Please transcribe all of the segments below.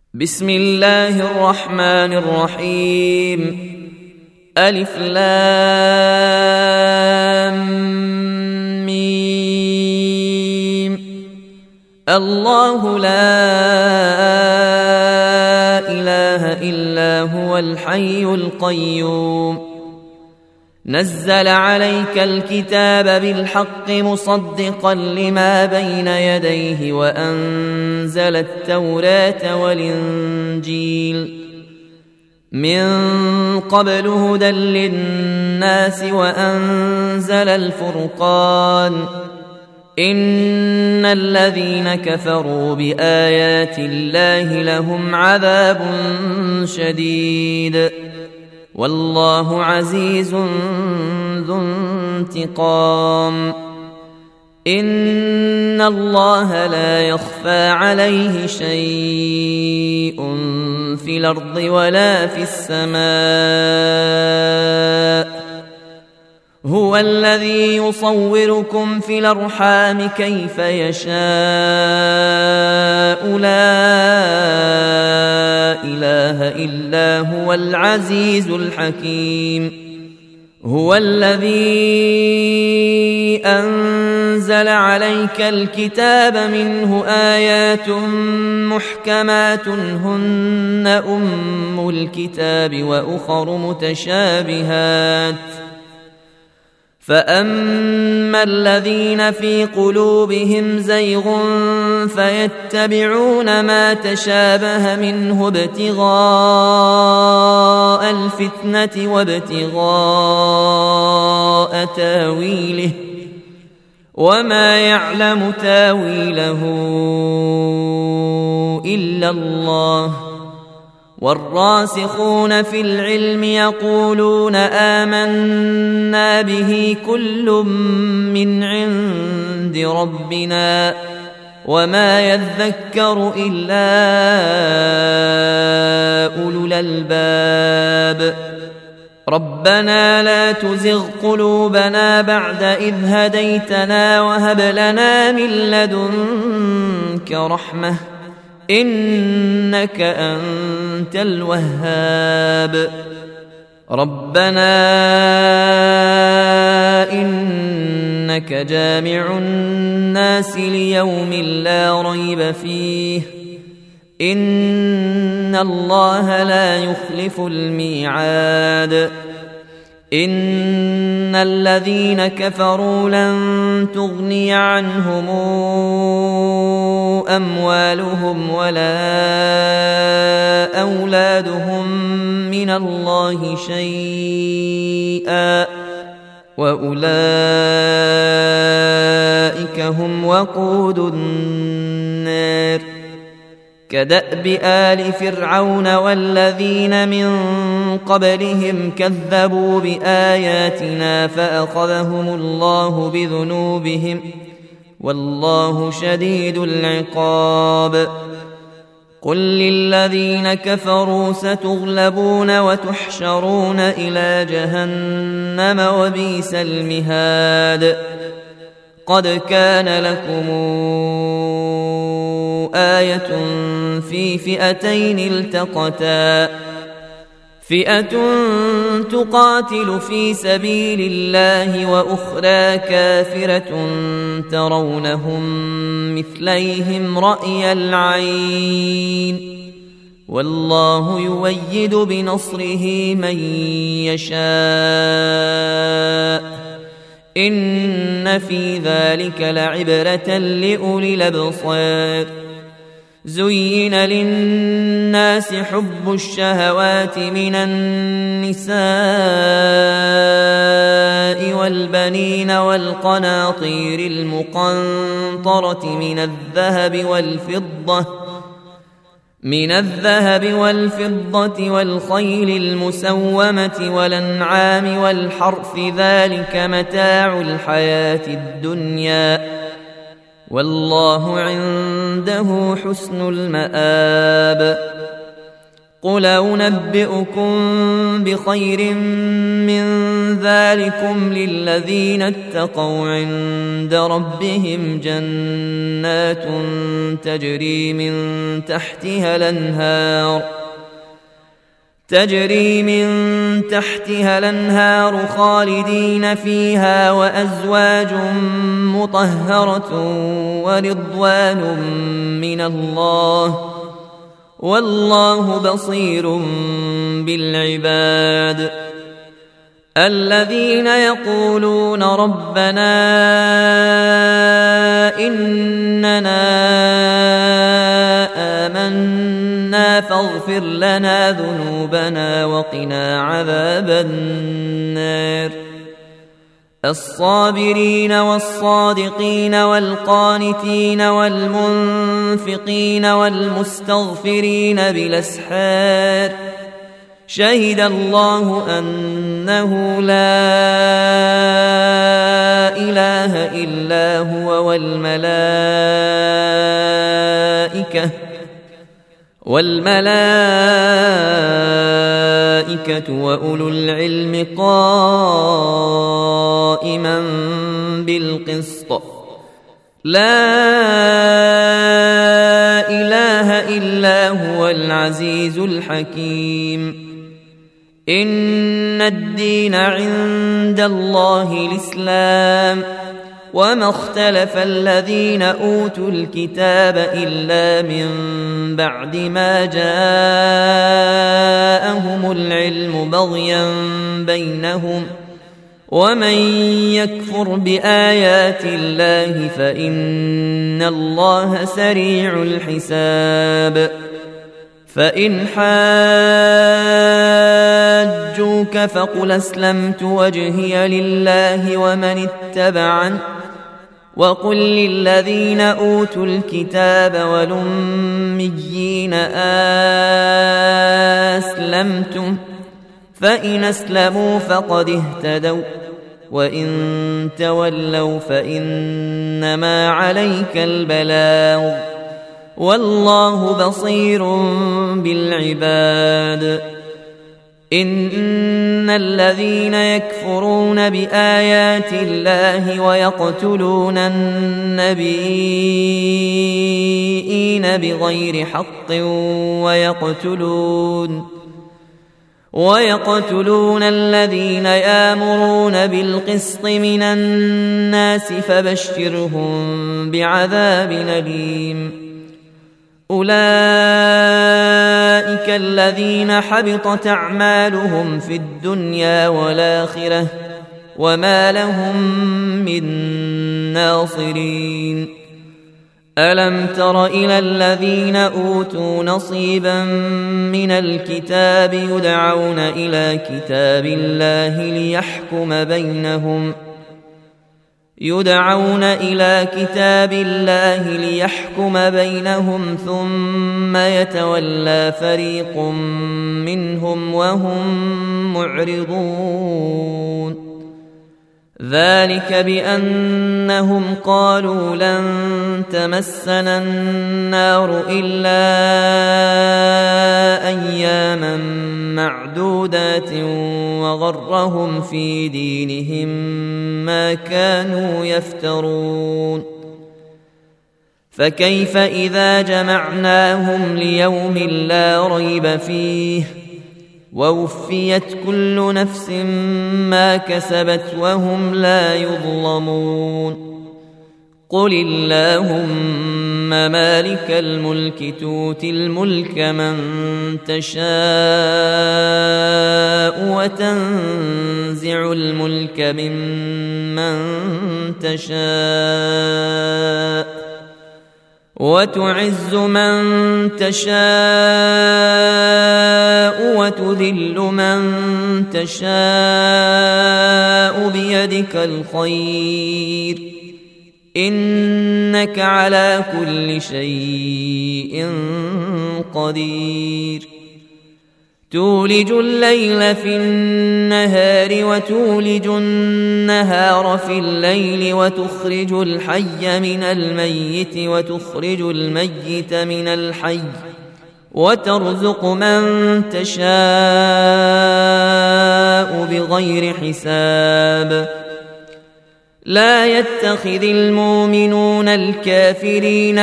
بسم الله الرحمن الرحيم. ألف لام ميم. الله لا إله إلا هو الحي القيوم. نزل عليك الكتاب بالحق مصدقا لما بين يديه وأنزل التوراة والإنجيل من قبل هدى للناس وأنزل الفرقان. إن الذين كفروا بآيات الله لهم عذاب شديد والله عزيز ذو انتقام. إن الله لا يخفى عليه شيء في الأرض ولا في السماء. هو الذي يصوركم في الأرحام كيف يشاء. لا إله إلا هو العزيز الحكيم. هو الذي أنزل عليك الكتاب منه آيات محكمات هن أم الكتاب وأخر متشابهات. فأما الذين في قلوبهم زيغ فيتبعون ما تشابه منه ابتغاء الفتنة وابتغاء تاويله وما يعلم تاويله إلا الله. والراسخون في العلم يقولون آمنا به كل من عند ربنا وما يذكر إلا أولو الألباب. ربنا لا تزغ قلوبنا بعد إذ هديتنا وهب لنا من لدنك رحمة إنك أنت الوهاب. ربنا إنك جامع الناس ليوم لا ريب فيه إن الله لا يخلف الميعاد. إن الذين كفروا لن تغني عنهم أموالهم ولا أولادهم من الله شيئا وأولئك هم وقود النار. كدأب آل فرعون والذين من قبلهم كذبوا بآياتنا فأخذهم الله بذنوبهم والله شديد العقاب. قل للذين كفروا ستغلبون وتحشرون إلى جهنم وبئس المهاد. قد كان لكم آية في فئتين التقتا فئة تقاتل في سبيل الله وأخرى كافرة ترونهم مثليهم رأي العين والله يؤيد بنصره من يشاء. إن في ذلك لعبرة لأولي الأبصار. زين للناس حب الشهوات من النساء والبنين والقناطير المقنطرة من الذهب والفضة والخيل المسومة والأنعام والحرث ذلك متاع الحياة الدنيا والله عنده حسن المآب. قل أنبئكم بخير من ذلكم للذين اتقوا عند ربهم جنات تجري من تحتها الأنهار خالدين فيها وأزواج مطهرة ورضوان من الله والله بصير بالعباد الذين يقولون ربنا إننا آمنا فاغفر لنا ذنوبنا وقنا عذاب النار الصابرين والصادقين والقانتين والمنفقين والمستغفرين بالأسحار شهد الله أنه لا إله إلا هو والملائكة وأولو العلم قائما بالقسط لا إله إلا هو العزيز الحكيم إن الدين عند الله الإسلام وما اختلف الذين أوتوا الكتاب إلا من بعد ما جاءهم العلم بغيا بينهم ومن يكفر بآيات الله فإن الله سريع الحساب فإن حاجوك فقل أسلمت وجهي لله ومن اتبعن وقل للذين أوتوا الكتاب والأميين أسلمتم فإن أسلموا فقد اهتدوا وإن تولوا فإنما عليك البلاغ والله بصير بالعباد إن الذين يكفرون بآيات الله ويقتلون النبيين بغير حق ويقتلون الذين يأمرون بالقسط من الناس فبشرهم بعذاب أليم أولئك الذين حبطت أعمالهم في الدنيا والآخرة وما لهم من ناصرين ألم تر إلى الذين أوتوا نصيبا من الكتاب يدعون إلى كتاب الله ليحكم بينهم ثم يتولى فريق منهم وهم معرضون ذلك بأنهم قالوا لن تمسنا النار إلا أياما معدودات وغرهم في دينهم ما كانوا يفترون فكيف إذا جمعناهم ليوم لا ريب فيه ووفيت كل نفس ما كسبت وهم لا يظلمون قل اللهم مالك الملك تؤتي الملك من تشاء وتنزع الملك ممن تشاء وتعز من تشاء وتذل من تشاء بيدك الخير إنك على كل شيء قدير تولج الليل في النهار وتولج النهار في الليل وتخرج الحي من الميت وتخرج الميت من الحي وترزق من تشاء بغير حساب لا يتخذ المؤمنون الكافرين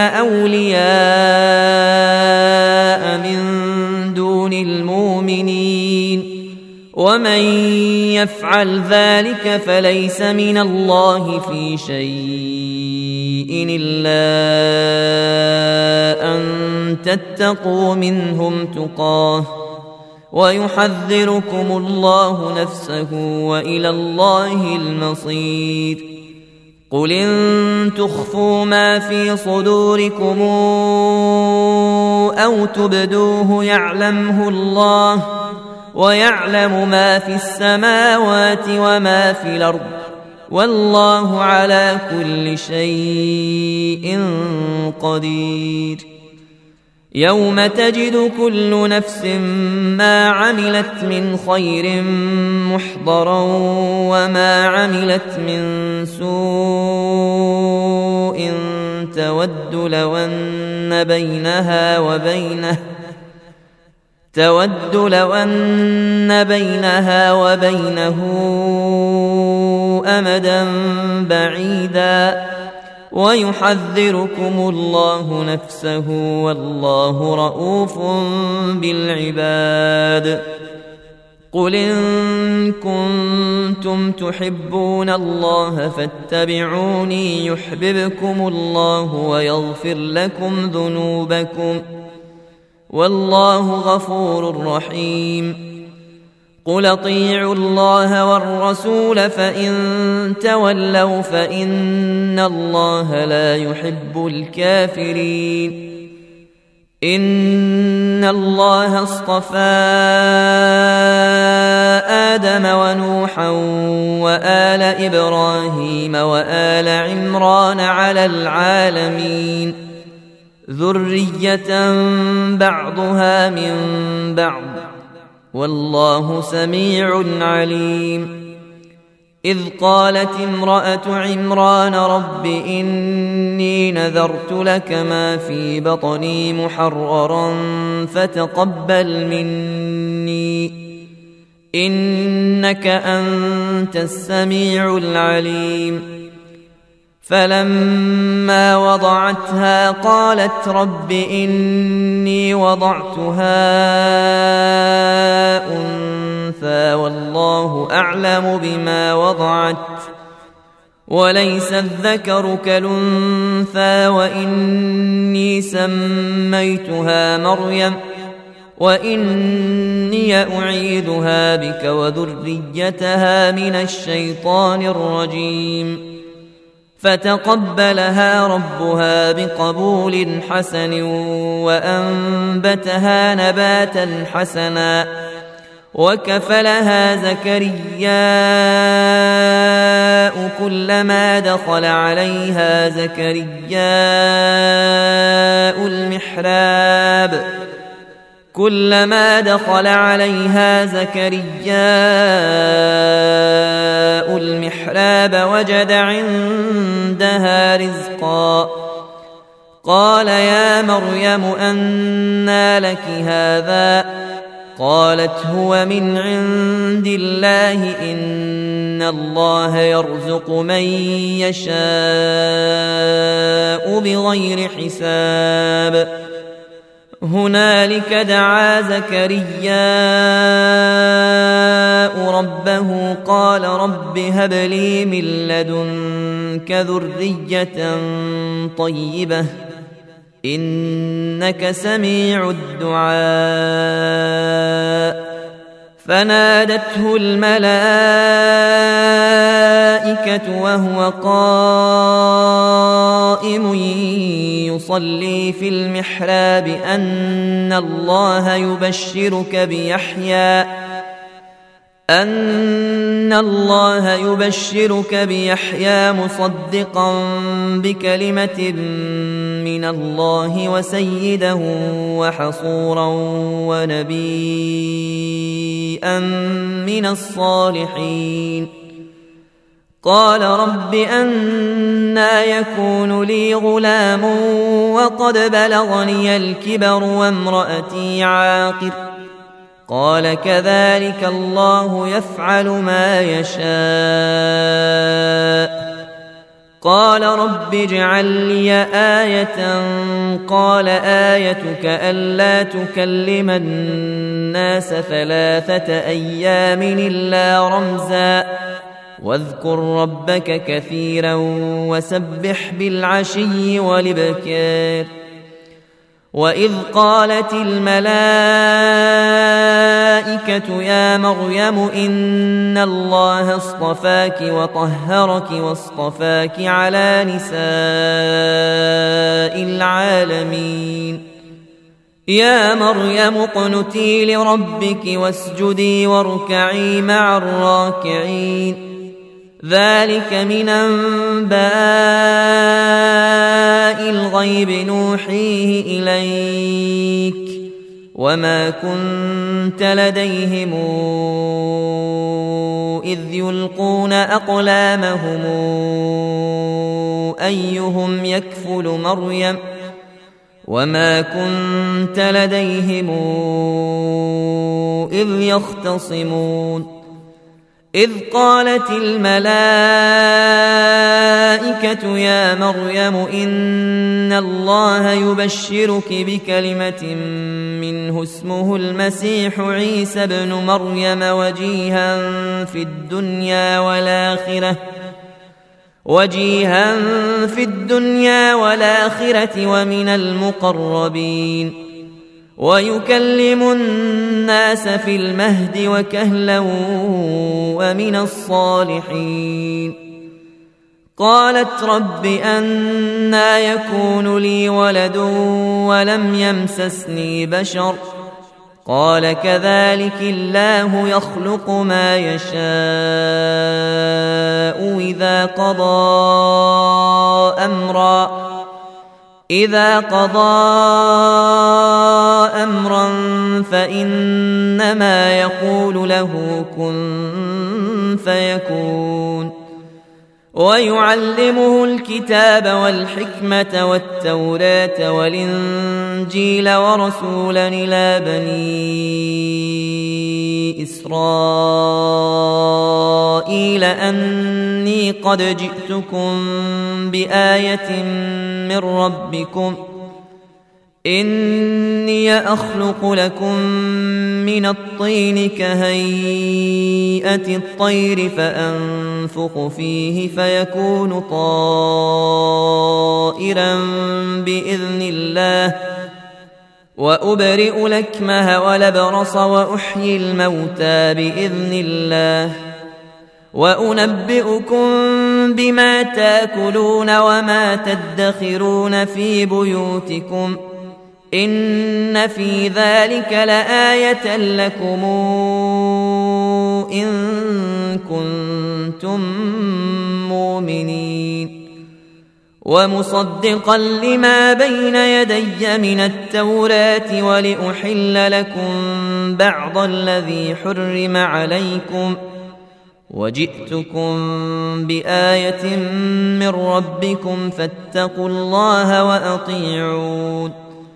أولياء من دون المؤمنين ومن يفعل ذلك فليس من الله في شيء إلا أن تتقوا منهم تقاه ويحذركم الله نفسه وإلى الله المصير قل إن تخفوا ما في صدوركم أو تبدوه يعلمه الله ويعلم ما في السماوات وما في الأرض والله على كل شيء قدير يوم تجد كل نفس ما عملت من خير محضرا وما عملت من سوء تود لو أن بينها وبينه أمدا بعيدا ويحذركم الله نفسه والله رؤوف بالعباد قل إن كنتم تحبون الله فاتبعوني يحببكم الله ويغفر لكم ذنوبكم والله غفور رحيم قل اطيعوا الله والرسول فإن تولوا فإن الله لا يحب الكافرين إن الله اصطفى آدم ونوحا وآل إبراهيم وآل عمران على العالمين ذرية بعضها من بعض والله سميع عليم إذ قالت امرأة عمران رب إني نذرت لك ما في بطني محررا فتقبل مني إنك أنت السميع العليم فلما وضعتها قالت رب إني وضعتها أنثى والله أعلم بما وضعت وليس الذكر كالأنثى وإني سميتها مريم وإني أعيذها بك وذريتها من الشيطان الرجيم فتقبلها ربها بقبول حسن وأنبتها نباتا حسنا وكفلها زكرياء كلما دخل عليها زكرياء المحراب وجد عندها رزقا قال يا مريم أنى لك هذا قالت هو من عند الله إن الله يرزق من يشاء بغير حساب هنالك دعا زكرياء ربه قال رب هب لي من لدنك ذرية طيبة إنك سميع الدعاء فنادته الملائكة وهو قائم يصلي في المحراب أن الله يبشرك بيحيى مصدقا بكلمة من الله وسيدا وحصورا ونبيا من الصالحين قال رب أنى يكون لي غلام وقد بلغني الكبر وامرأتي عاقر قال كذلك الله يفعل ما يشاء قال رب اجعل لي آية قال آيتك ألا تكلم الناس 3 أيام إلا رمزا واذكر ربك كثيرا وسبح بالعشي والإبكار وإذ قالت الملائكة يا مريم إن الله اصطفاك وطهرك واصطفاك على نساء العالمين يا مريم اقنتي لربك واسجدي واركعي مع الراكعين ذلك من أنباء الغيب نوحيه إليك وما كنت لديهم إذ يلقون أقلامهم أيهم يكفل مريم وما كنت لديهم إذ يختصمون إذ قالت الملائكة يا مريم إن الله يبشرك بكلمة منه اسمه المسيح عيسى بن مريم وجيها في الدنيا والآخرة ومن المقربين ويكلم الناس في المهد وكهلا ومن الصالحين قالت رب أنى يكون لي ولد ولم يمسسني بشر قال كذلك الله يخلق ما يشاء إذا قضى أمرا فإنما يقول له كن فيكون ويعلمه الكتاب والحكمة والتوراة والإنجيل ورسولا إلى بني إسرائيل أني قد جئتكم بآية من ربكم إني أخلق لكم من الطين كهيئة الطير فأنفخ فيه فيكون طائرا بإذن الله وأبرئ الأكمه والأبرص وأحيي الموتى بإذن الله وأنبئكم بما تأكلون وما تدخرون في بيوتكم إن في ذلك لآية لكم إن كنتم مؤمنين ومصدقا لما بين يدي من التوراة ولأحل لكم بعض الذي حرم عليكم وجئتكم بآية من ربكم فاتقوا الله وأطيعون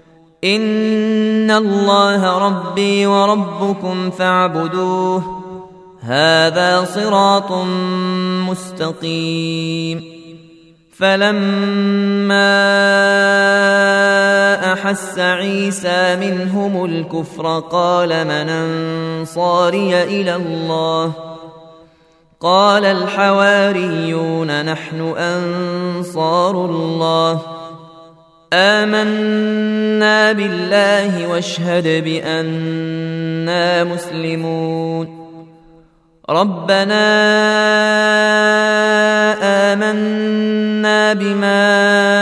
إن الله ربي وربكم فاعبدوه هذا صراط مستقيم فلما أحس عيسى منهم الكفر قال من أنصاري إلى الله قال الحواريون نحن أنصار الله آمنا بالله واشهد بأننا مسلمون ربنا آمنا بما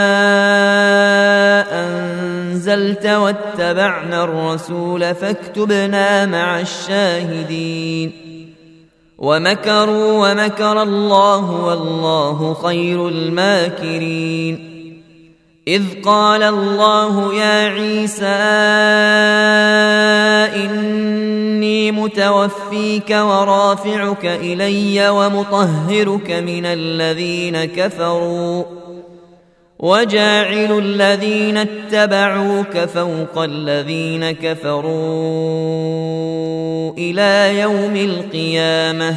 أنزلت واتبعنا الرسول فاكتبنا مع الشاهدين ومكروا ومكر الله والله خير الماكرين إذ قال الله يا عيسى إني متوفيك ورافعك إلي ومطهرك من الذين كفروا وجاعل الذين اتبعوك فوق الذين كفروا إلى يوم القيامة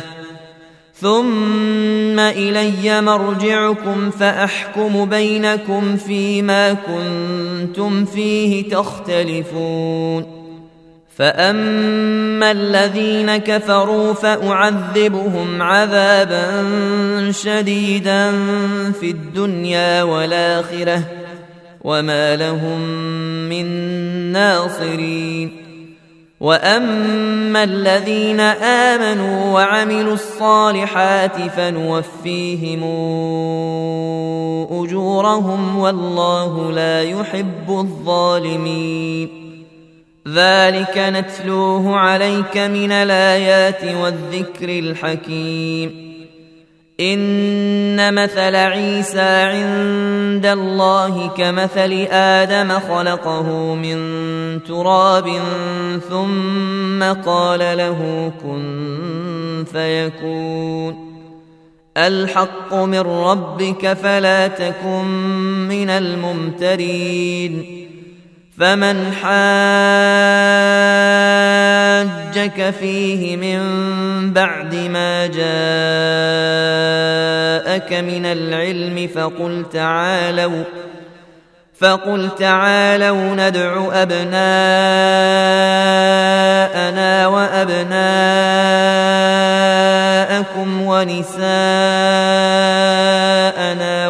ثم إلي مرجعكم فأحكم بينكم فيما كنتم فيه تختلفون فأما الذين كفروا فأعذبهم عذابا شديدا في الدنيا والآخرة وما لهم من ناصرين وأما الذين آمنوا وعملوا الصالحات فنوفيهم أجورهم والله لا يحب الظالمين ذلك نتلوه عليك من الآيات والذكر الحكيم إن مثل عيسى عند الله كمثل آدم خلقه من تراب ثم قال له كن فيكون الحق من ربك فلا تكن من الممترين فمن حاجك فيه من بعد ما جاءك من العلم فقل تعالوا ندع أبناءنا وأبناءكم ونساءنا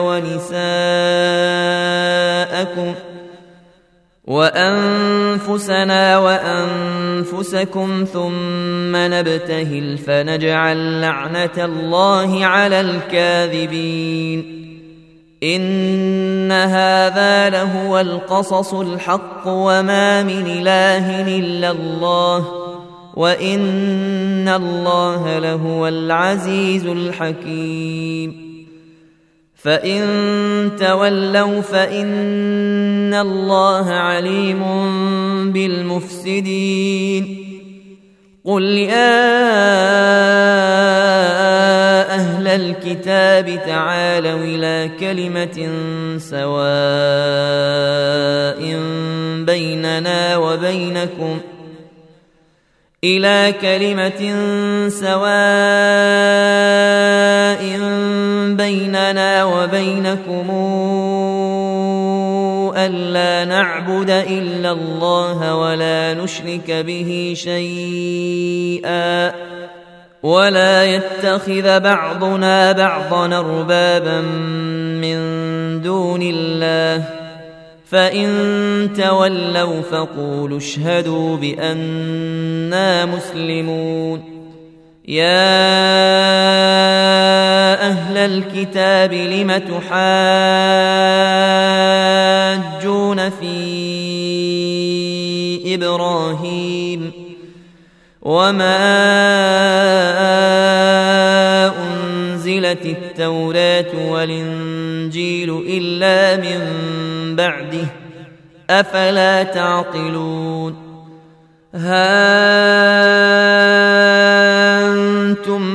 ونساءكم وأنفسنا وأنفسكم ثم نبتهل فنجعل لعنة الله على الكاذبين إن هذا لهو القصص الحق وما من إله إلا الله وإن الله لهو العزيز الحكيم فإن تولوا فإن الله عليم بالمفسدين قل يا أهل الكتاب تعالوا إلى كلمة سواء بيننا وبينكم ألا نعبد إلا الله ولا نشرك به شيئا ولا يتخذ بعضنا بعضا أربابا من دون الله فإن تولوا فقولوا اشهدوا بأننا مسلمون يا أهل الكتاب لم تحاجون في إبراهيم وما أنزلت التوراة والإنجيل إلا من بعده أفلا تعقلون أنتم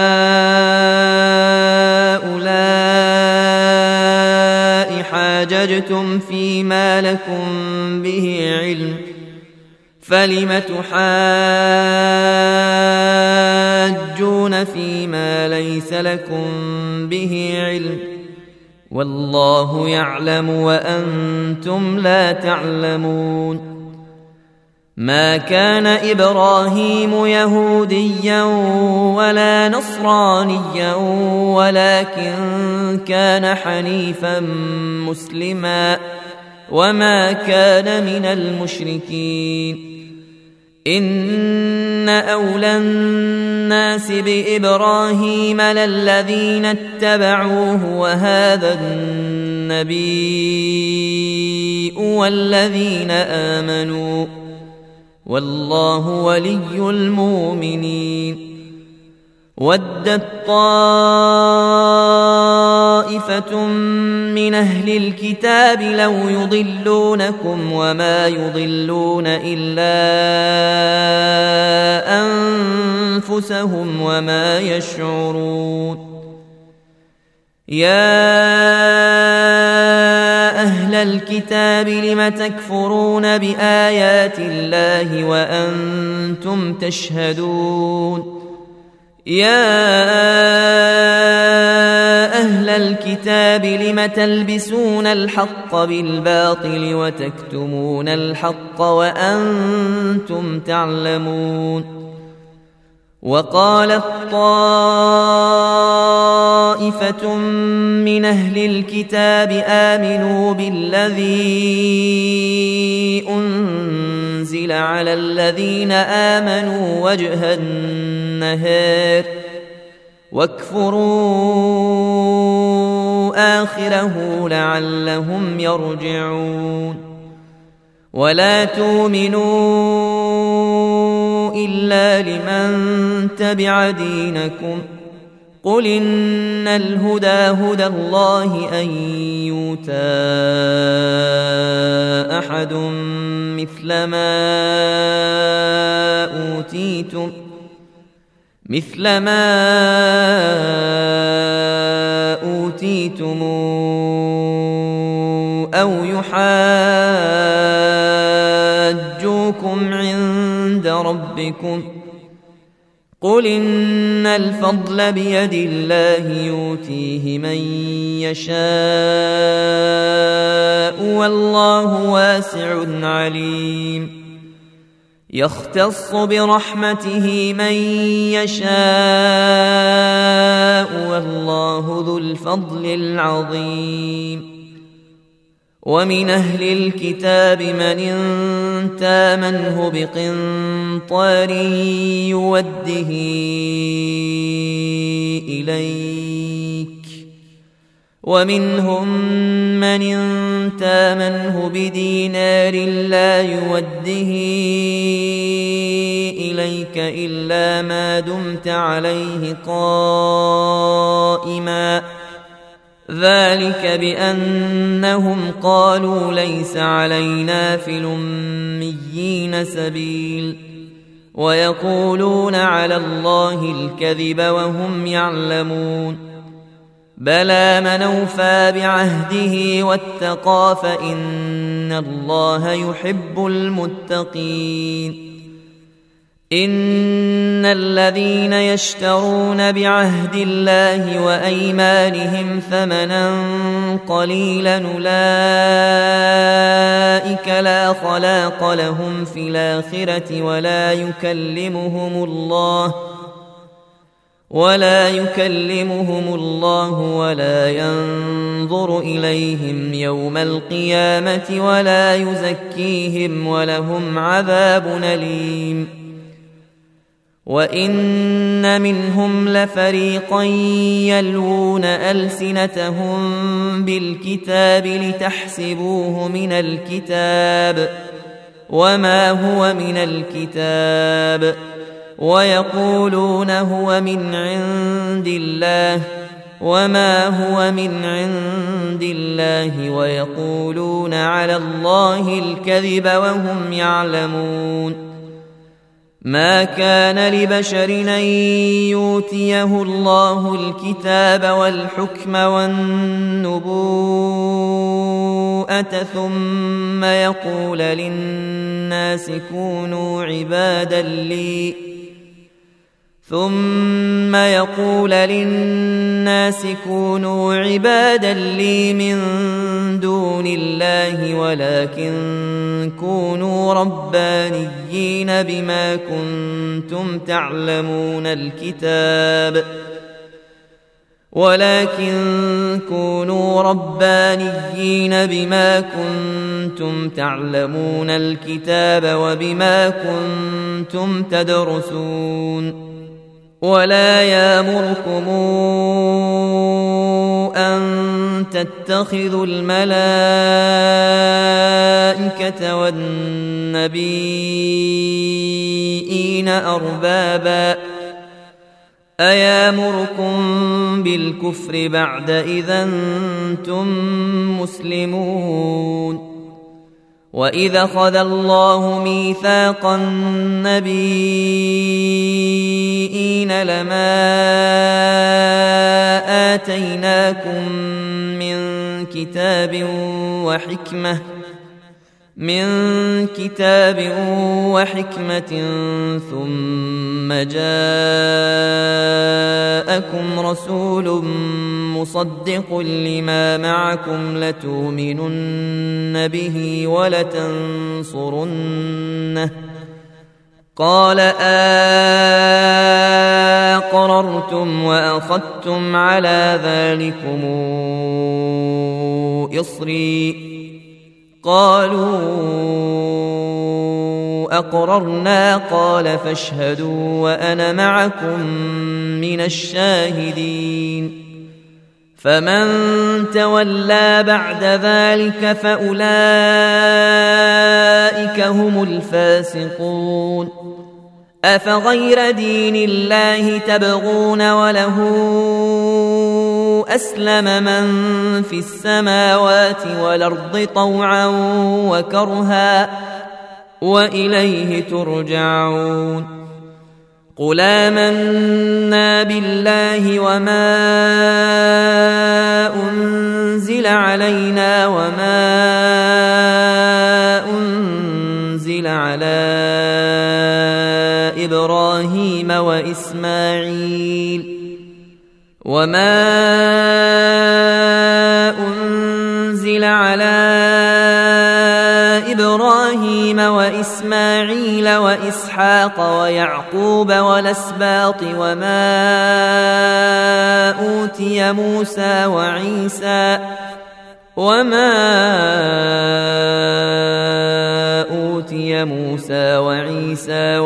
هؤلاء حاججتم فيما لكم به علم فلم تحاجون فيما ليس لكم به علم والله يعلم وأنتم لا تعلمون ما كان إبراهيم يهوديا ولا نصرانيا ولكن كان حنيفا مسلما وما كان من المشركين إن أولى الناس بإبراهيم للذين اتبعوه وهذا النبي والذين آمنوا والله ولي المؤمنين ودت طائفة من أهل الكتاب لو يضلونكم وما يضلون إلا أنفسهم وما يشعرون يا أهل الكتاب لم تكفرون بآيات الله وأنتم تشهدون يا أهل الكتاب لم تلبسون الحق بالباطل وتكتمون الحق وأنتم تعلمون وقالت طائفة من أهل الكتاب آمنوا بالذي أنزل على الذين آمنوا وجه النهار واكفروا آخره لعلهم يرجعون ولا تؤمنوا إلا لمن تبع دينكم قل إن الهدى هدى الله أن يؤتى أحد مثل ما أوتيتم أو يحاجوكم عند ربكم قل إن الفضل بيد الله يؤتيه من يشاء والله واسع عليم يختص برحمته من يشاء والله ذو الفضل العظيم ومن أهل الكتاب من تامنه بقنطار يوده إليك ومنهم من تامنه بدينار لا يوده إليك إلا ما دمت عليه قائما ذلك بأنهم قالوا ليس علينا في الأميين سبيل ويقولون على الله الكذب وهم يعلمون بلى من أوفى بعهده واتقى فإن الله يحب المتقين إن الذين يشترون بعهد الله وأيمانهم ثمنا قليلا أولئك لا خلاق لهم في الآخرة ولا يكلمهم الله ولا ينظر إليهم يوم القيامة ولا يزكيهم ولهم عذاب أليم وإن منهم لفريقا يلوون ألسنتهم بالكتاب لتحسبوه من الكتاب وما هو من الكتاب ويقولون هو من عند الله وما هو من عند الله ويقولون على الله الكذب وهم يعلمون ما كان لبشر أن يؤتيه الله الكتاب والحكم والنبوءة ثم يقول للناس كونوا عبادا لي من دون الله ولكن كونوا ربانيين بما كنتم تعلمون الكتاب وبما كنتم تدرسون ولا يأمركم أن تتخذوا الملائكة والنبيين أربابا أيامركم بالكفر بعد إذ أنتم مسلمون وإذا أخذ الله ميثاق النبيين لما آتيناكم من كتاب وحكمة ثم جاءكم رسول مصدق لما معكم لتؤمنن به ولتنصرنه قال أقررتم وأخذتم على ذلكم إصري قالوا أقررنا قال فاشهدوا وأنا معكم من الشاهدين فمن تولى بعد ذلك فأولئك هم الفاسقون أفغير دين الله تبغون وله أسلم من في السماوات والأرض طوعا وكرها وإليه ترجعون قل آمنا بالله وما أنزل علينا وما أنزل على إبراهيم وإسماعيل وإسحاق ويعقوب والأسباط وما أوتي موسى وعيسى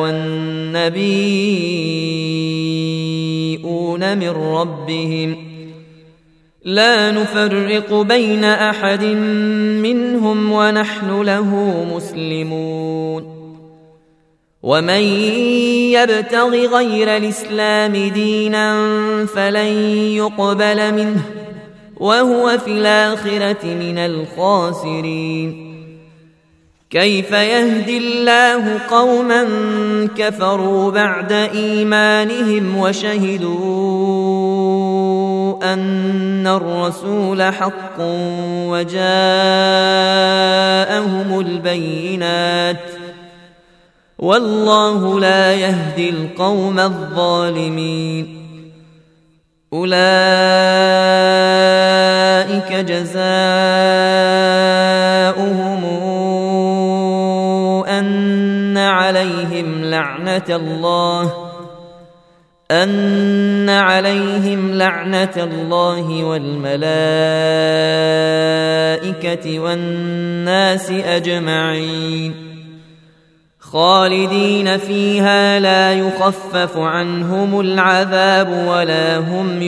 والنبيون من ربهم لا نفرق بين أحد منهم ونحن له مسلمون ومن يبتغ غير الإسلام دينا فلن يقبل منه وهو في الآخرة من الخاسرين كيف يهدي الله قوما كفروا بعد إيمانهم وشهدوا أن الرسول حق وجاءهم البينات والله لا يهدي القوم الظالمين أولئك جزاؤهم أن عليهم لعنة الله والملائكة والناس أجمعين خالدين فيها لا يخفف عنهم العذاب ولا هم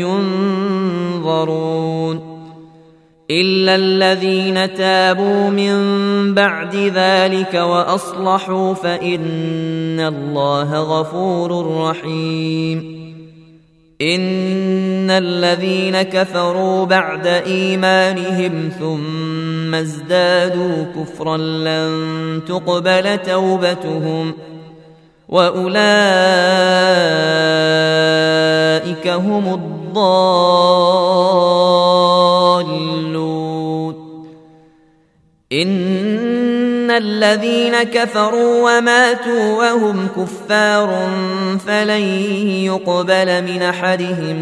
ينظرون إلا الذين تابوا من بعد ذلك وأصلحوا فإن الله غفور رحيم إن الذين كفروا بعد إيمانهم ثم ازدادوا كفرا لن تقبل توبتهم وأولئك هم الضالون إن الذين كفروا وماتوا وهم كفار فلن يقبل من أحدهم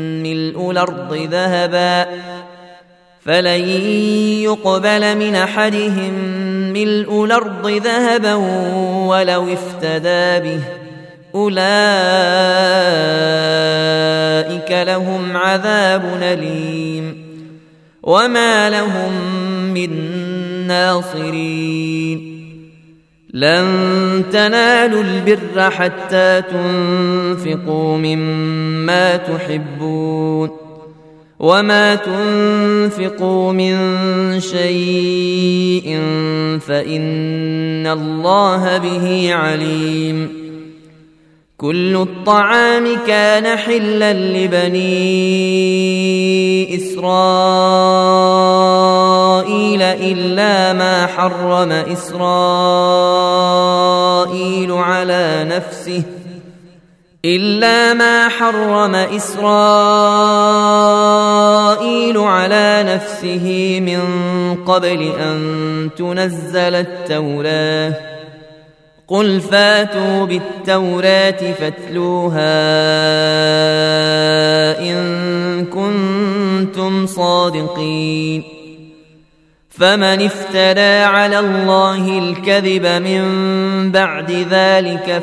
ملء الأرض ذهبا ولو افتدى به أولئك لهم عذاب أليم وما لهم من ناصرين لن تنالوا البر حتى تنفقوا مما تحبون وما تنفقوا من شيء فإن الله به عليم كل الطعام كان حلا لبني إسرائيل إسرائيل إلا ما حرم إسرائيل على نفسه من قبل أن تنزل التوراة قل فاتوا بالتوراة فاتلوها إن كنتم صادقين فمن افترى على الله الكذب من بعد ذلك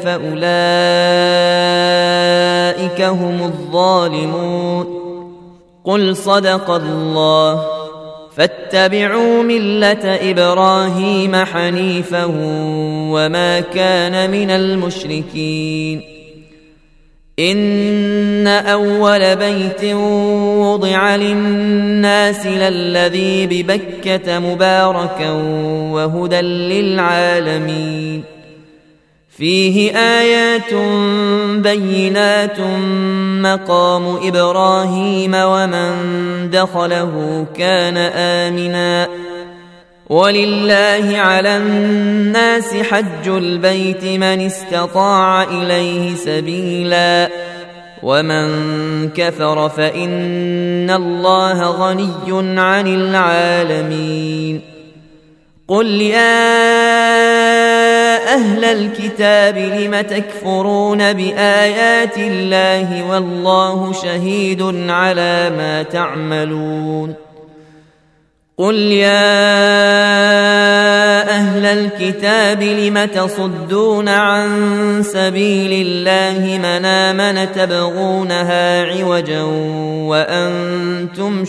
فأولئك هم الظالمون قل صدق الله فاتبعوا ملة إبراهيم حنيفا وما كان من المشركين إن أول بيت وضع للناس للذي ببكة مباركا وهدى للعالمين فيه آيات بينات مقام إبراهيم ومن دخله كان آمنا ولله على الناس حج البيت من استطاع إليه سبيلا ومن كفر فإن الله غني عن العالمين قل يا أهل الكتاب لم تكفرون بآيات الله والله شهيد على ما تعملون قل يا أهل الكتاب لم تصدون عن سبيل الله من آمن تبغونها عوجا وأنتم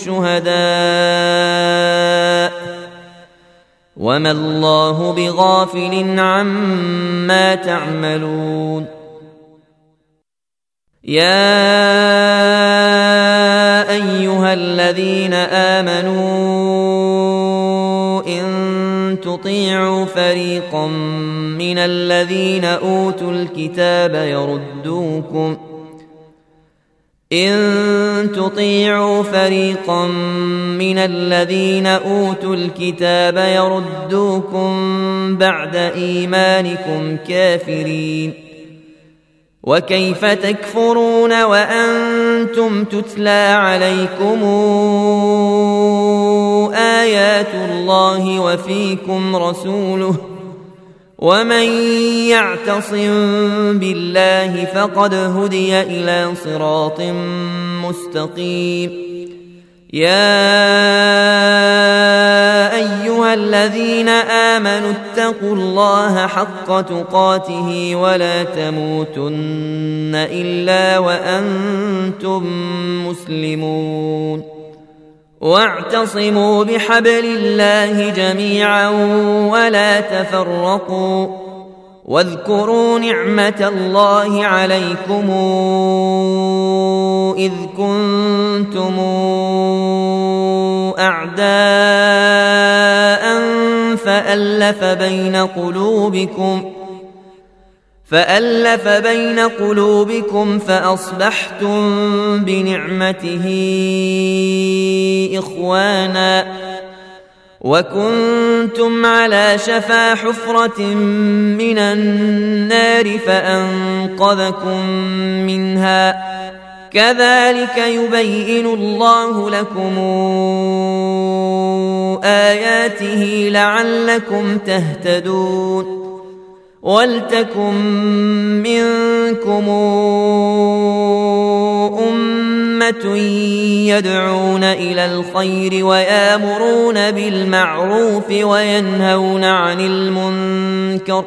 شهداء وما الله بغافل عما تعملون يا أيها الذين آمنوا إن تطيعوا فريقا من الذين أوتوا الكتاب يردوكم بعد إيمانكم كافرين وكيف تكفرون وأنتم تتلى عليكم آيات الله وفيكم رسوله ومن يعتصم بالله فقد هدي إلى صراط مستقيم يا أيها الذين آمنوا اتقوا الله حق تقاته ولا تموتن إلا وأنتم مسلمون واعتصموا بحبل الله جميعا ولا تفرقوا واذكروا نعمة الله عليكم إذ كنتم أعداء فألف بين قلوبكم فأصبحتم بنعمته إخوانا وكنتم على شفا حفرة من النار فأنقذكم منها كذلك يبين الله لكم آياته لعلكم تهتدون ولتكن منكم أمة يدعون إلى الخير ويأمرون بالمعروف وينهون عن المنكر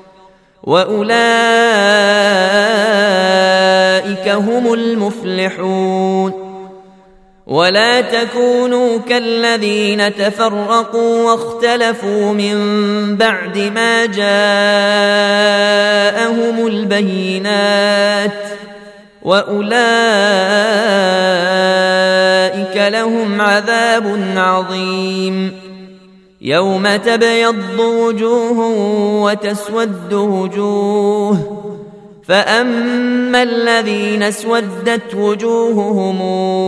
وأولئك هم المفلحون ولا تكونوا كالذين تفرقوا واختلفوا من بعد ما جاءهم البينات وأولئك لهم عذاب عظيم يوم تبيض وجوه وتسود وجوه فأما الذين اسودت وجوههم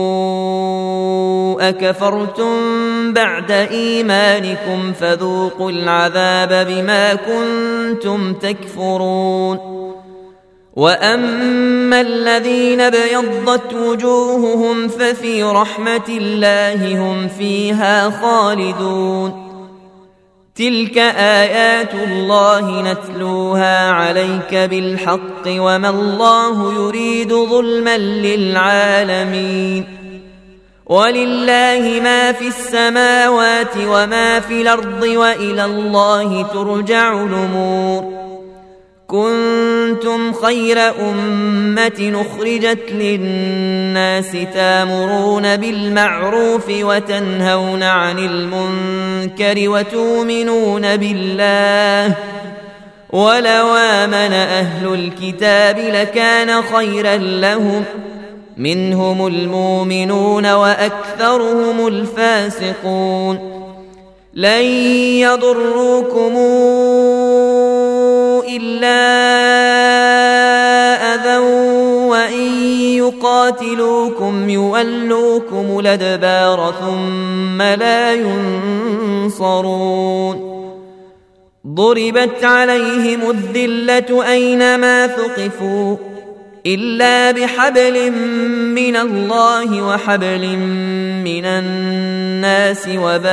أكفرتم بعد إيمانكم فذوقوا العذاب بما كنتم تكفرون وأما الذين ابيضت وجوههم ففي رحمة الله هم فيها خالدون تلك آيات الله نتلوها عليك بالحق وما الله يريد ظلما للعالمين ولله ما في السماوات وما في الأرض وإلى الله ترجع الأمور كنتم خير أمة أخرجت للناس تامرون بالمعروف وتنهون عن المنكر وتؤمنون بالله ولو آمن أهل الكتاب لكان خيرا لهم منهم المؤمنون وأكثرهم الفاسقون لن يضروكم إلا أذى وإن يقاتلوكم يولوكم الأدبار ثم لا ينصرون ضربت عليهم الذلة أينما ثقفوا إلا بحبل من الله وحبل من الناس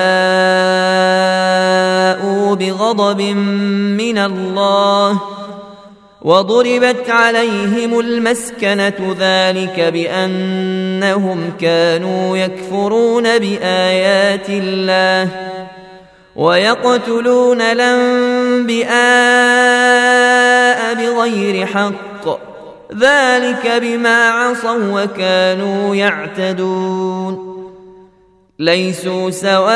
وباءوا بغضب من الله وضربت عليهم المسكنة ذلك بأنهم كانوا يكفرون بآيات الله ويقتلون الأنبياء بغير حق ذلك بما عصوا وكانوا يعتدون ليسوا سواء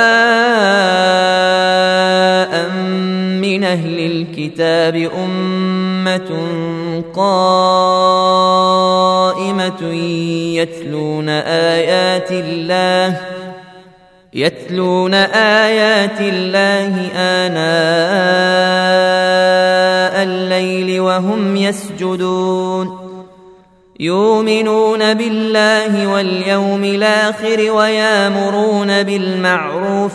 من أهل الكتاب أمة قائمة يتلون آيات الله آناء الليل وهم يسجدون يؤمنون بالله واليوم الآخر ويأمرون بالمعروف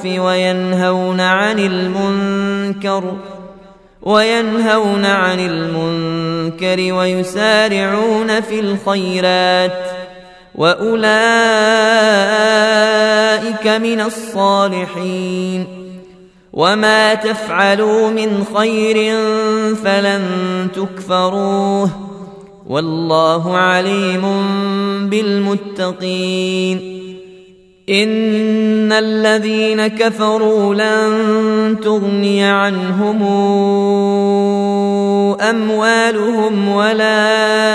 وينهون عن المنكر ويسارعون في الخيرات وأولئك من الصالحين وما تفعلوا من خير فلن تكفروه والله عليم بالمتقين إن الذين كفروا لن تغني عنهم أموالهم ولا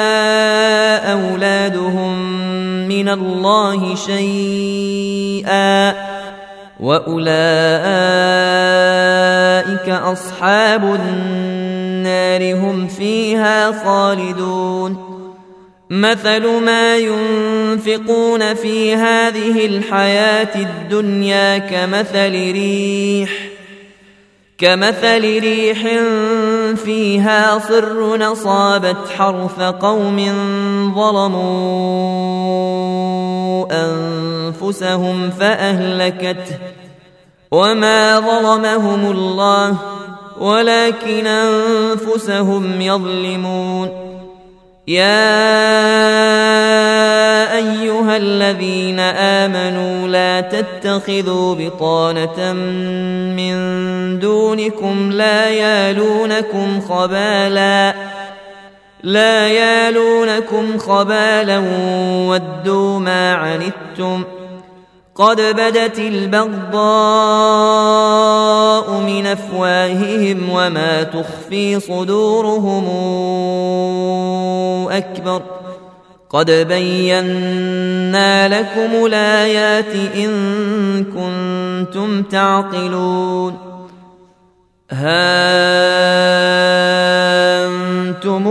أولادهم من الله شيئا وأولئك أصحاب النار هم فيها خالدون مثل ما ينفقون في هذه الحياة الدنيا كمثل ريح فيها صر أصابت حرث قوم ظلموا أنفسهم فأهلكته وما ظلمهم الله ولكن أنفسهم يظلمون يا أيها الذين آمنوا لا تتخذوا بطانة من دونكم لا يالونكم خبالا ودوا ما عنتم قد بدت البغضاء من أفواههم وما تخفي صدورهم أكبر قد بينا لكم الآيات إن كنتم تعقلون ها أنتم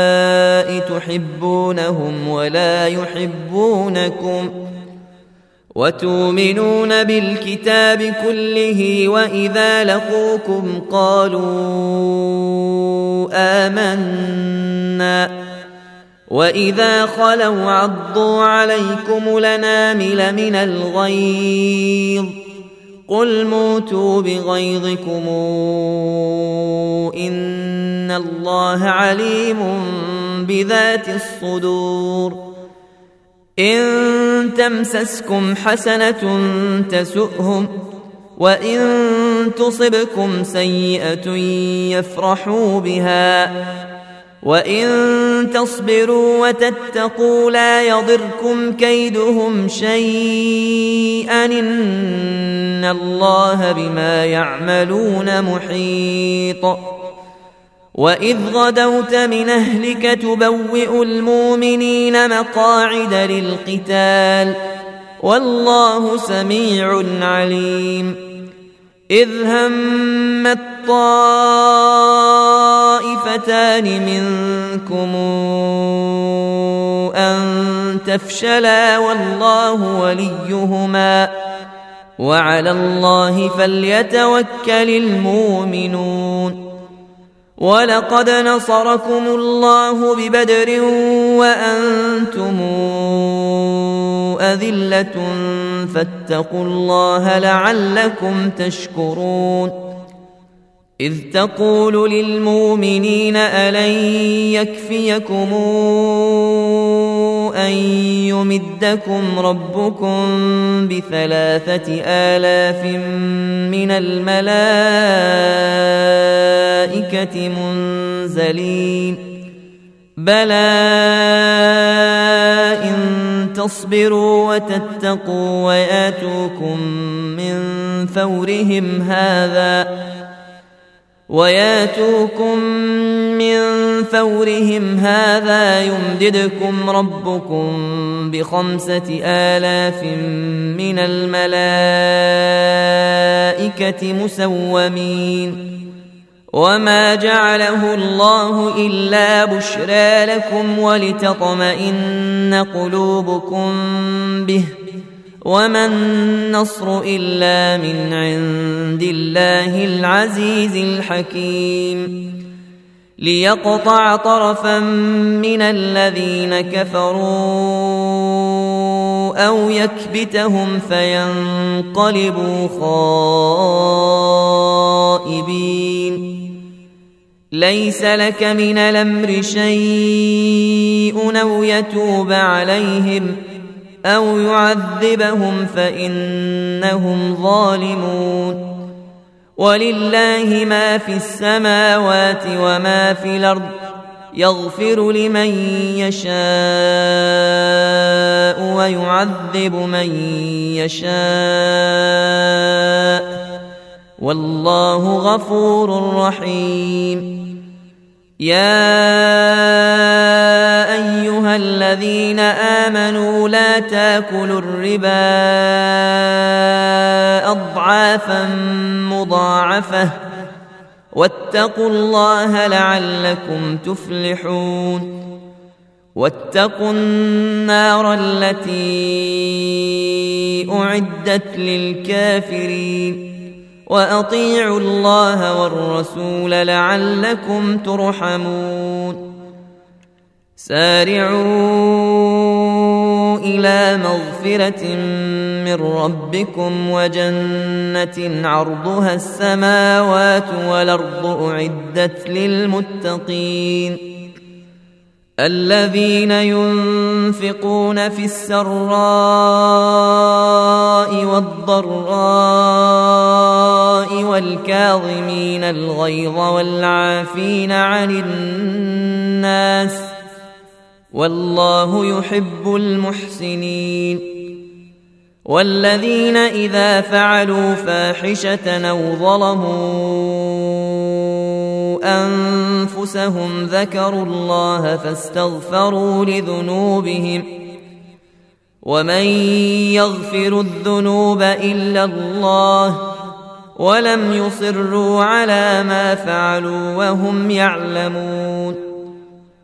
أولئك تحبونهم ولا يحبونكم وتؤمنون بالكتاب كله وإذا لقوكم قالوا آمنا وإذا خلوا عضوا عليكم الأنامل من الغيظ قل موتوا بغيظكم إن الله عليم بذات الصدور إن تمسسكم حسنة تسؤهم وإن تصبكم سيئة يفرحوا بها وإن تصبروا وتتقوا لا يضركم كيدهم شيئا إن الله بما يعملون محيط وإذ غدوت من أهلك تبوئ المؤمنين مقاعد للقتال والله سميع عليم إذ همت طائفتان منكم أن تفشلا والله وليهما وعلى الله فليتوكل المؤمنون ولقد نصركم الله ببدر وأنتم أذلة فاتقوا الله لعلكم تشكرون إذ تقول للمؤمنين ألن يكفيكم أن يمدكم ربكم ب3,000 من الملائكة منزلين بلى إن تصبروا وتتقوا وياتوكم من فورهم هذا يمددكم ربكم ب5,000 من الملائكة مسومين وما جعله الله إلا بشرى لكم ولتطمئن قلوبكم به وما النصر إلا من عند الله العزيز الحكيم ليقطع طرفا من الذين كفروا أو يكبتهم فينقلبوا خائبين ليس لك من الأمر شيء أو يتوب عليهم أو يعذبهم فإنهم ظالمون ولله ما في السماوات وما في الأرض يغفر لمن يشاء ويعذب من يشاء والله غفور رحيم يا أيها الذين آمنوا لا تاكلوا الربا أضعافا مضاعفة واتقوا الله لعلكم تفلحون واتقوا النار التي أعدت للكافرين وأطيعوا الله والرسول لعلكم ترحمون سارعوا إلى مغفرة من ربكم وجنة عرضها السماوات والأرض أعدت للمتقين الذين ينفقون في السراء والضراء والكاظمين الغيظ والعافين عن الناس والله يحب المحسنين والذين إذا فعلوا فاحشة أو ظلموا أنفسهم ذكروا الله فاستغفروا لذنوبهم ومن يغفر الذنوب إلا الله ولم يصروا على ما فعلوا وهم يعلمون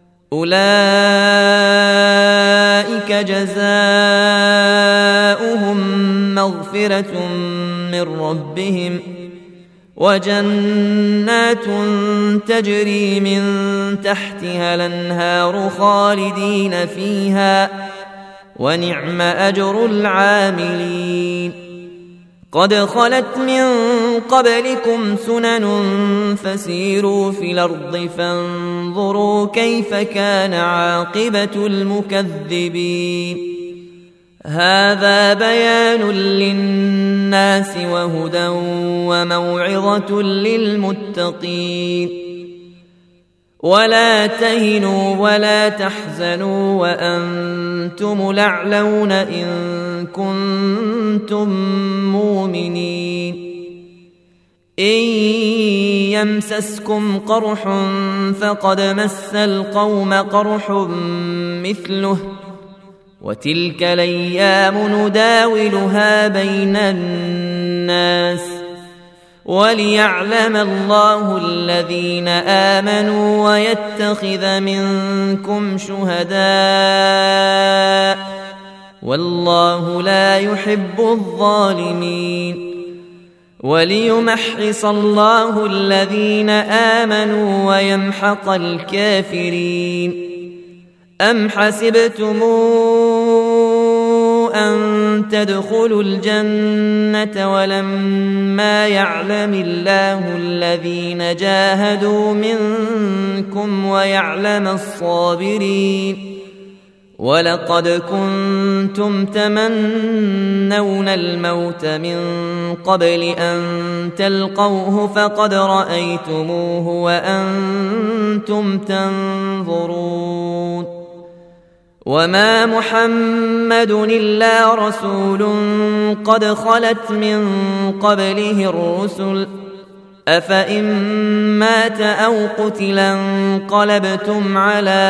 أولئك جزاؤهم لهم مغفرة من ربهم وجنات تجري من تحتها الأنهار خالدين فيها ونعم أجر العاملين. قد خلت من قبلكم سنن فسيروا في الأرض فانظروا كيف كان عاقبة المكذبين. هذا بيان للناس وهدى وموعظة للمتقين. ولا تهنوا ولا تحزنوا وأنتم الأعلون إن كنتم مؤمنين. إن يمسسكم قرح فقد مس القوم قرح مثله وتلك الأيام نداولها بين الناس وليعلم الله الذين آمنوا ويتخذ منكم شهداء والله لا يحب الظالمين. وليمحص الله الذين آمنوا ويمحق الكافرين. أم حسبتم أن تدخلوا الجنة ولما يعلم الله الذين جاهدوا منكم ويعلم الصابرين. ولقد كنتم تمنون الموت من قبل أن تلقوه فقد رأيتموه وأنتم تنظرون. وما محمد إلا رسول قد خلت من قبله الرسل أفإن مات أو قتل انقلبتم على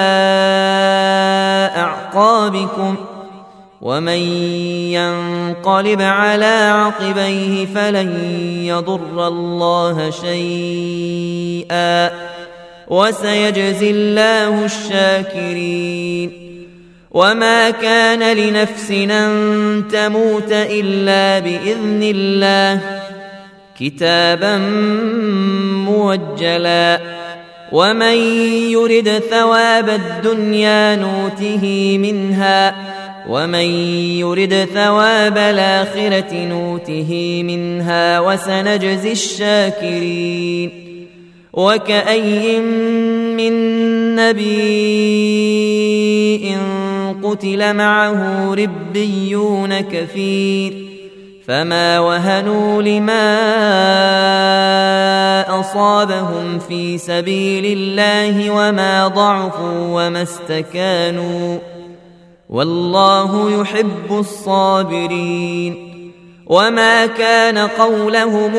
أعقابكم ومن ينقلب على عقبيه فلن يضر الله شيئا وسيجزي الله الشاكرين. وما كان لنفس أن تموت إلا بإذن الله كتابا موجلا. ومن يرد ثواب الدنيا نوته منها ومن يرد ثواب الآخرة نوته منها وسنجزي الشاكرين. وكأي من نبي قتل معه ربيون كثير فما وهنوا لما أصابهم في سبيل الله وما ضعفوا وما استكانوا والله يحب الصابرين. وما كان قولهم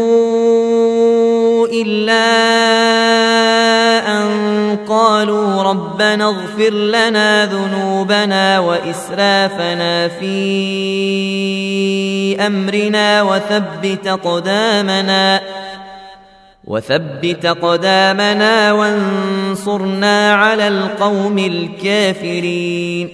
إلا أن قالوا ربنا اغفر لنا ذنوبنا وإسرافنا في أمرنا وثبت أقدامنا وانصرنا على القوم الكافرين.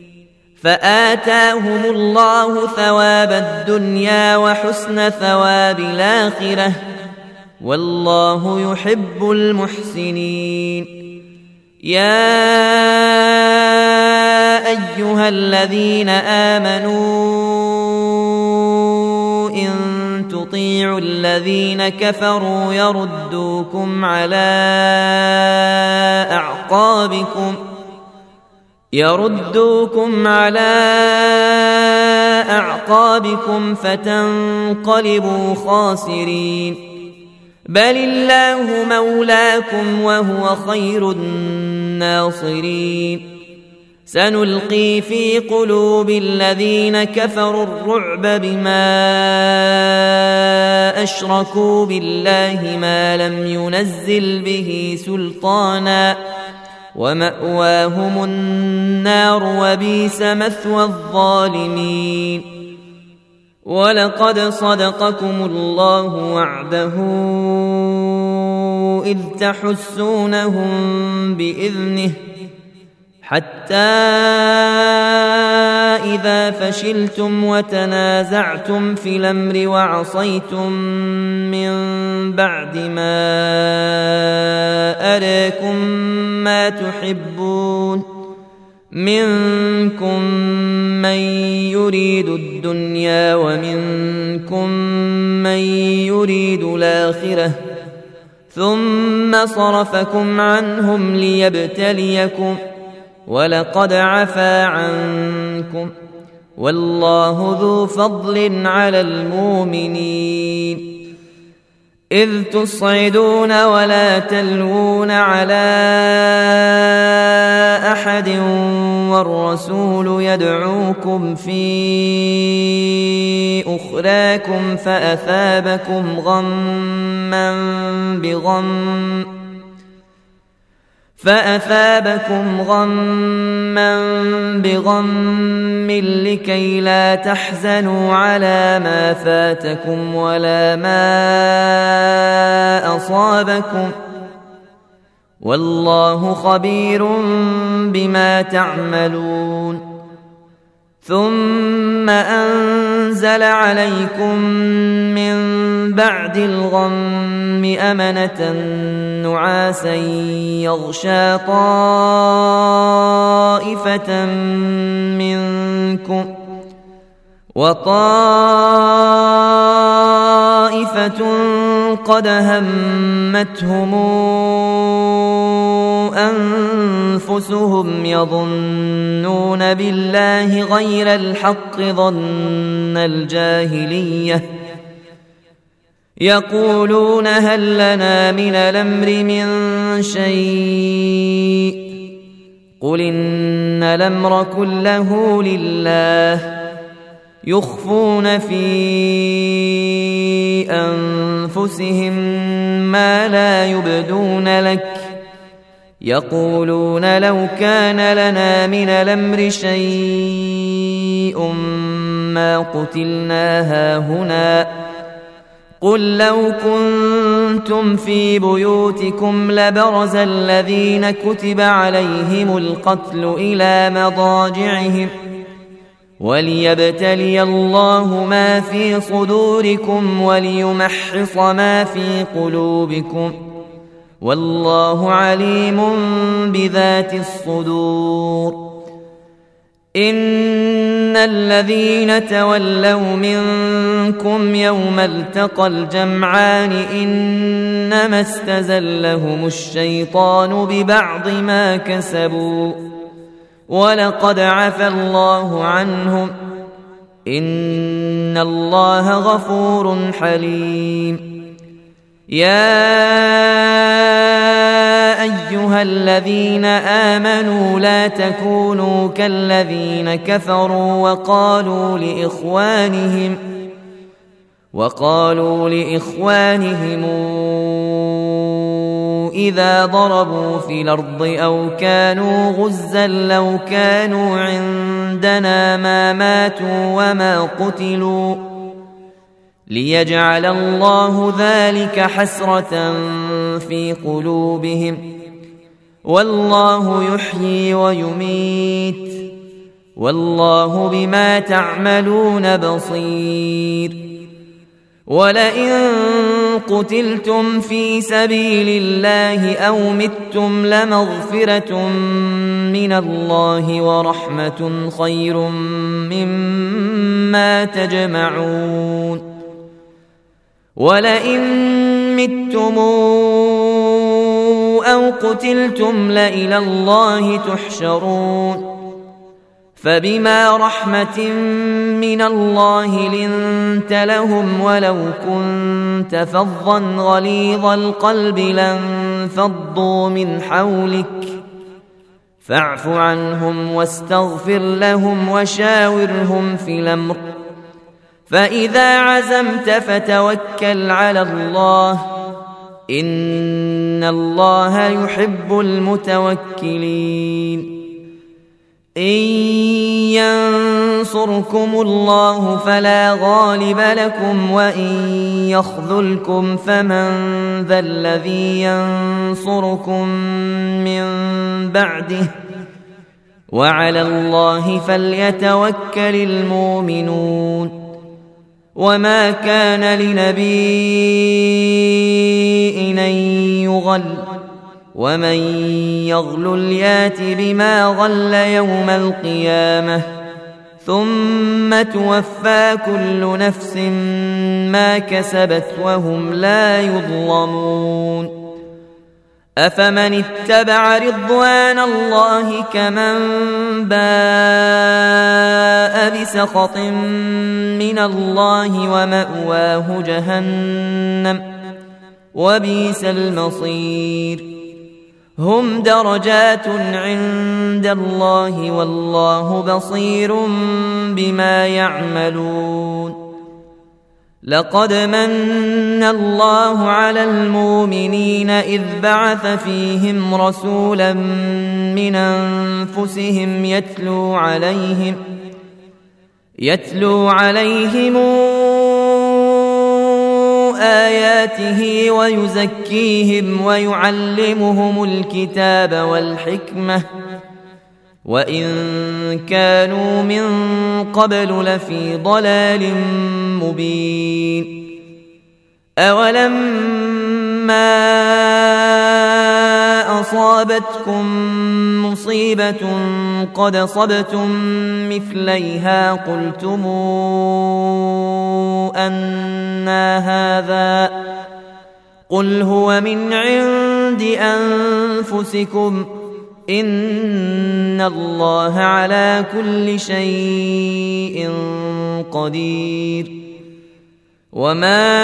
فآتاهم الله ثواب الدنيا وحسن ثواب الآخرة والله يحب المحسنين. يا أيها الذين آمنوا إن تطيعوا الذين كفروا يردوكم على أعقابكم فتنقلبوا خاسرين. بل الله مولاكم وهو خير الناصرين. سنلقي في قلوب الذين كفروا الرعب بما أشركوا بالله ما لم ينزل به سلطانا ومأواهم النار وبئس مثوى الظالمين. ولقد صدقكم الله وعده إذ تحسونهم بإذنه حتى إذا فشلتم وتنازعتم في الأمر وعصيتم من بعد ما أراكم ما تحبون منكم من يريد الدنيا ومنكم من يريد الآخرة ثم صرفكم عنهم ليبتليكم ولقد عفا عنكم والله ذو فضل على المؤمنين إذ تصعدون ولا تلوون على أحد والرسول يدعوكم في أخراكم فأثابكم غما بغم لكي لا تحزنوا على ما فاتكم ولا ما أصابكم والله خبير بما تعملون ثم أنزل عليكم من بعد الغم أمنة نعاسا يغشى طائفة منكم وطائفة قد همتهم أنفسهم يظنون بالله غير الحق ظن الجاهلية يقولون هل لنا من الأمر من شيء قل إن الأمر كله لله يخفون في أنفسهم ما لا يبدون لك يقولون لو كان لنا من الأمر شيء ما قتلنا هاهنا قل لو كنتم في بيوتكم لبرز الذين كتب عليهم القتل إلى مضاجعهم وليبتلي الله ما في صدوركم وليمحص ما في قلوبكم والله عليم بذات الصدور إن الذين تولوا منكم يوم التقى الجمعان إنما استزلهم الشيطان ببعض ما كسبوا ولقد عفى الله عنهم إن الله غفور حليم يا أيها الذين آمنوا لا تكونوا كالذين كفروا وقالوا لإخوانهم إذا ضربوا في الأرض أو كانوا غزا لو كانوا عندنا ما ماتوا وما قتلوا ليجعل الله ذلك حسرة في قلوبهم والله يحيي ويميت والله بما تعملون بصير ولئن قتلتم في سبيل الله أو متم لمغفرة من الله ورحمة خير مما تجمعون ولئن متم أو قتلتم لإلى الله تحشرون فبما رحمة من الله لنت لهم ولو كنت فظا غليظ القلب لانفضوا من حولك فاعف عنهم واستغفر لهم وشاورهم في الأمر فإذا عزمت فتوكل على الله إن الله يحب المتوكلين إن ينصركم الله فلا غالب لكم وإن يخذلكم فمن ذا الذي ينصركم من بعده وعلى الله فليتوكل المؤمنون وما كان لنبي أن يغل ومن يغلل يات بما غل يوم القيامة ثم توفى كل نفس ما كسبت وهم لا يظلمون أفمن اتبع رضوان الله كمن باء بسخط من الله ومأواه جهنم وبئس المصير هم درجات عند الله والله بصير بما يعملون لقد من الله على المؤمنين إذ بعث فيهم رسولا من أنفسهم يتلو عليهم آياته ويزكيهم ويعلمهم الكتاب والحكمة وإن كانوا من قبل لفي ضلال مبين أولما أصابتكم مصيبة قد أصبتم مثليها قلتم أنى هذا قل هو من عند أنفسكم إن الله على كل شيء قدير وما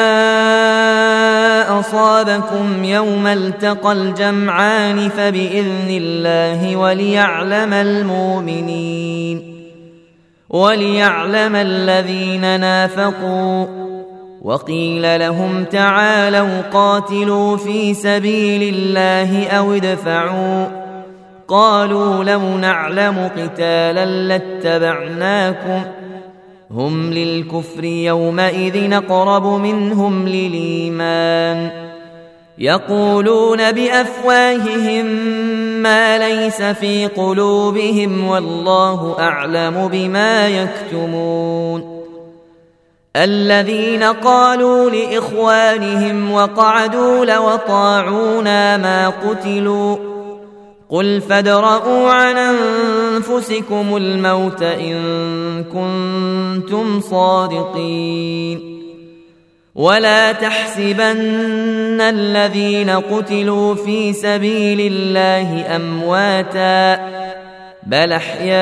أصابكم يوم التقى الجمعان فبإذن الله وليعلم المؤمنين وليعلم الذين نافقوا وقيل لهم تعالوا قاتلوا في سبيل الله أو ادفعوا قالوا لو نعلم قتالا لاتبعناكم هم للكفر يومئذ أقرب منهم للإيمان يقولون بأفواههم ما ليس في قلوبهم والله أعلم بما يكتمون الذين قالوا لإخوانهم وقعدوا لو أطاعونا ما قتلوا قل فادرءوا عن أنفسكم الموت إن كنتم صادقين ولا تحسبن الذين قتلوا في سبيل الله أمواتا بل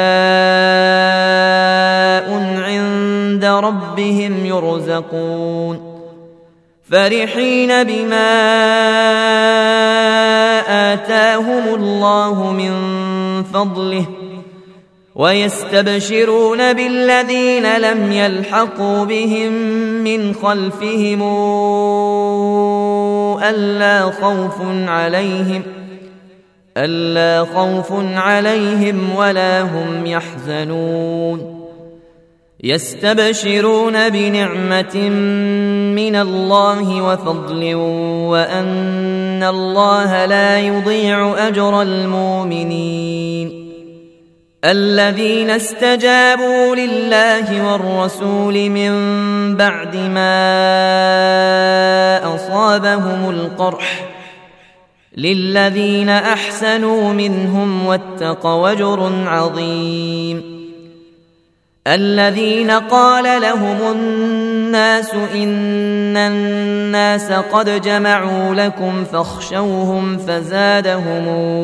أحياء عند ربهم يرزقون فرحين بما آتاهم الله من فضله ويستبشرون بالذين لم يلحقوا بهم من خلفهم ألا خوف عليهم ولا هم يحزنون يستبشرون بنعمة من الله وفضل وأن الله لا يضيع أجر المؤمنين الذين استجابوا لله والرسول من بعد ما أصابهم القرح للذين أحسنوا منهم واتقوا أجر عظيم الذين قال لهم الناس إن الناس قد جمعوا لكم فاخشوهم فزادهم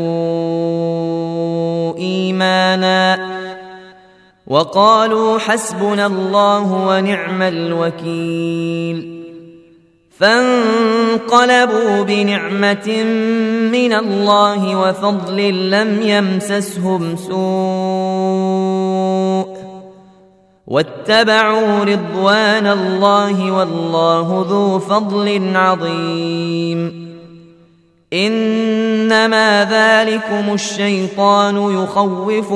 إيمانا وقالوا حسبنا الله ونعم الوكيل فانقلبوا بنعمة من الله وفضل لم يمسسهم سوء واتبعوا رضوان الله والله ذو فضل عظيم إنما ذلكم الشيطان يخوف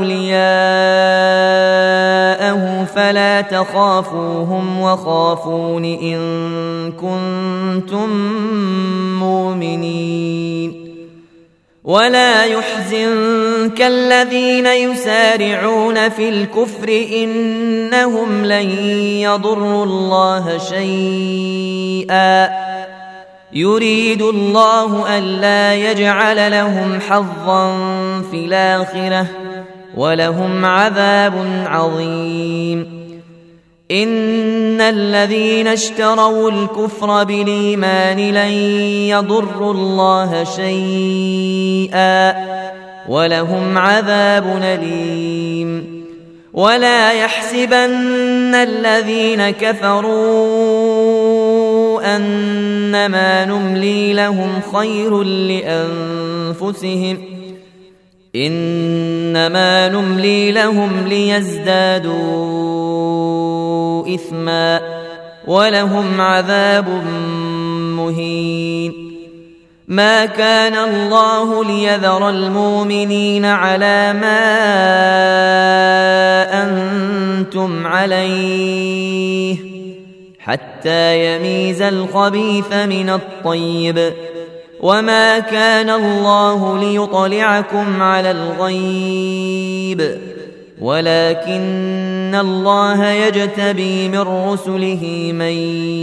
أولياءه فلا تخافوهم وخافون إن كنتم مؤمنين ولا يحزنك الذين يسارعون في الكفر إنهم لن يضروا الله شيئا يريد الله ألا يجعل لهم حظا في الآخرة ولهم عذاب عظيم إن الذين اشتروا الكفر بالإيمان لن يضروا الله شيئا ولهم عذاب أليم ولا يحسبن الذين كفروا أنما نملي لهم خير لأنفسهم إنما نملي لهم ليزدادوا إثما ولهم عذاب مهين ما كان الله ليذر المؤمنين على ما أنتم عليه حتى يميز الخبيث من الطيب وما كان الله ليطلعكم على الغيب ولكن الله يجتبي من رسله من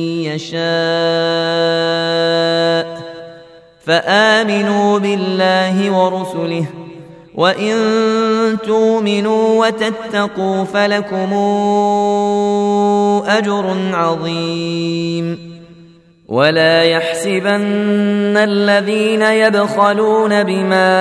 يشاء فآمنوا بالله ورسله وإن تؤمنوا وتتقوا فلكم أجر عظيم ولا يحسبن الذين يبخلون بما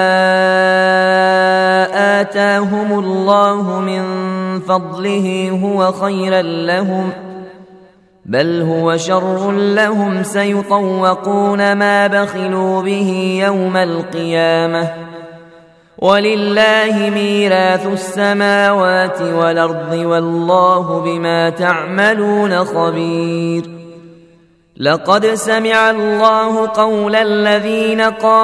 آتاهم الله من فضله هو خيرا لهم بل هو شر لهم سيطوقون ما بخلوا به يوم القيامة ولله ميراث السماوات والأرض والله بما تعملون خبير لقد سمع الله قول الذين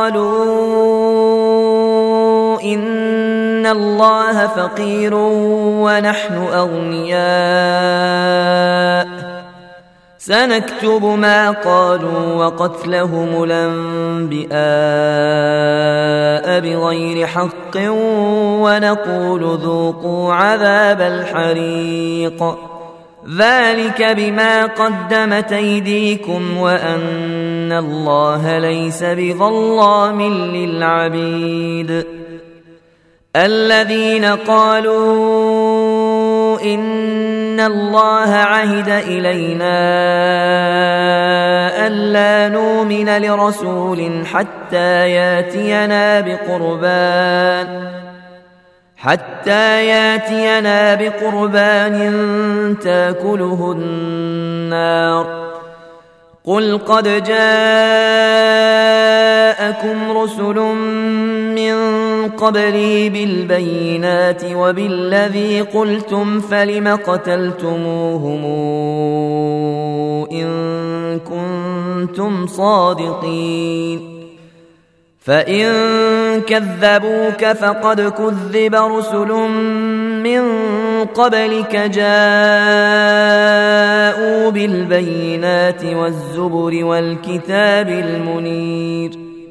قالوا إن الله فقير ونحن أغنياء سنكتب ما قالوا وقتلهم الأنبياء بغير حق ونقول ذوقوا عذاب الحريق ذلك بما قدمت أيديكم وأن الله ليس بظلام للعبيد الذين قالوا إن الله عهد إلينا ألا نؤمن لرسول حتى ياتينا بقربان تاكله النار قل قد جاءكم رسل من قبلي بالبينات وبالذي قلتم فلم قتلتموهم إن كنتم صادقين فإن كذبوك فقد كذب رسل من قبلك جاءوا بالبينات والزبر والكتاب المنير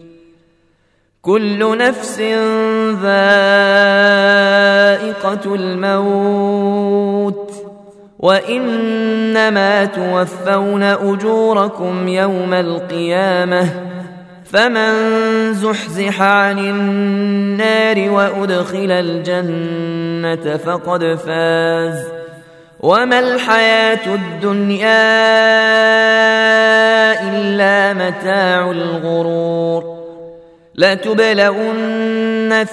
كل نفس ذائقة الموت وإنما توفون أجوركم يوم القيامة فمن زحزح عن النار وأدخل الجنة فقد فاز وما الحياة الدنيا إلا متاع الغرور لتبلغن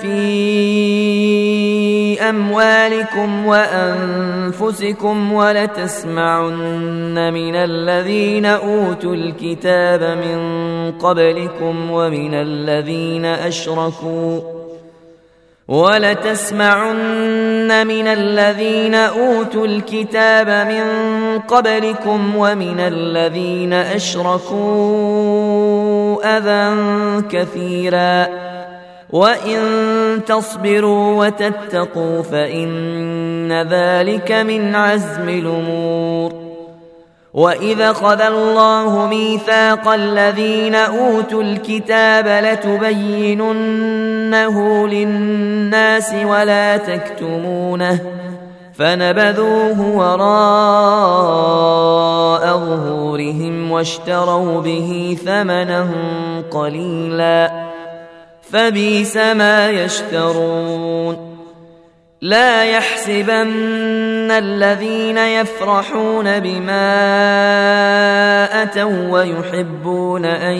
في أموالكم وأنفسكم ولتسمعن من الذين أوتوا الكتاب من قبلكم ومن الذين أشركوا أذى كثيرا وإن تصبروا وتتقوا فإن ذلك من عزم الأمور وإذا أخذ الله ميثاق الذين أوتوا الكتاب لتبيننه للناس ولا تكتمونه فنبذوه وراء ظهورهم واشتروا به ثمنا قليلا فبئس ما يشترون. لا يحسبن الذين يفرحون بما أتوا ويحبون أن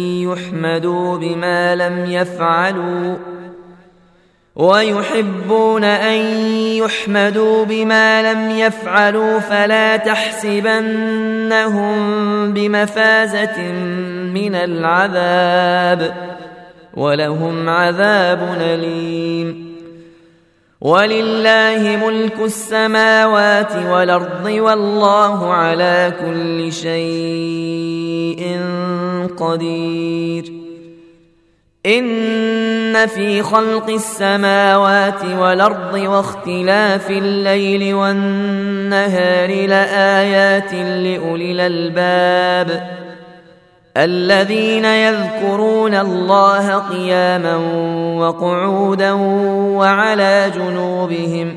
يحمدوا بما لم يفعلوا فلا تحسبنهم بمفازة من العذاب ولهم عذاب أليم. ولله ملك السماوات والأرض والله على كل شيء قدير. إن في خلق السماوات والأرض واختلاف الليل والنهار لآيات لأولي الألباب الذين يذكرون الله قياما وقعودا وعلى جنوبهم